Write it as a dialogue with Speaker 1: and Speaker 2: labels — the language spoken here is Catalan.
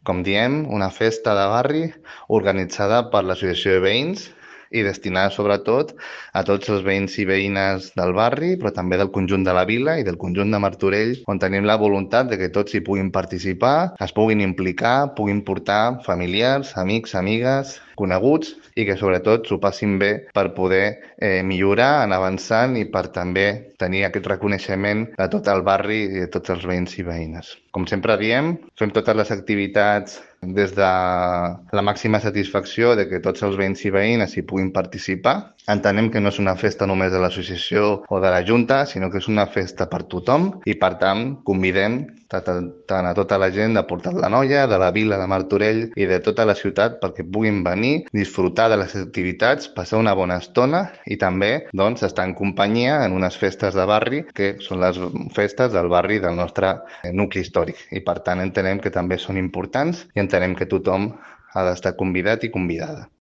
Speaker 1: Com diem, una festa de barri organitzada per l'Associació de Veïns i destinada sobretot a tots els veïns i veïnes del barri, però també del conjunt de la vila i del conjunt de Martorell, on tenim la voluntat de que tots hi puguin participar, es puguin implicar, puguin portar familiars, amics, amigues, coneguts i que sobretot s'ho passin bé per poder millorar, anar avançant i per també tenir aquest reconeixement de tot el barri i de tots els veïns i veïnes. Com sempre diem, fem totes les activitats des de la màxima satisfacció de que tots els veïns i veïnes hi puguin participar. Entenem que no és una festa només de l'associació o de la Junta, sinó que és una festa per tothom i, per tant, convidem tant a tota la gent de Portal de Noia, de la vila de Martorell i de tota la ciutat perquè puguin venir, disfrutar de les activitats, passar una bona estona i també doncs, estar en companyia en unes festes de barri que són les festes del barri del nostre nucli històric i, per tant, entenem que també són importants i entenem que tothom ha d'estar convidat i convidada.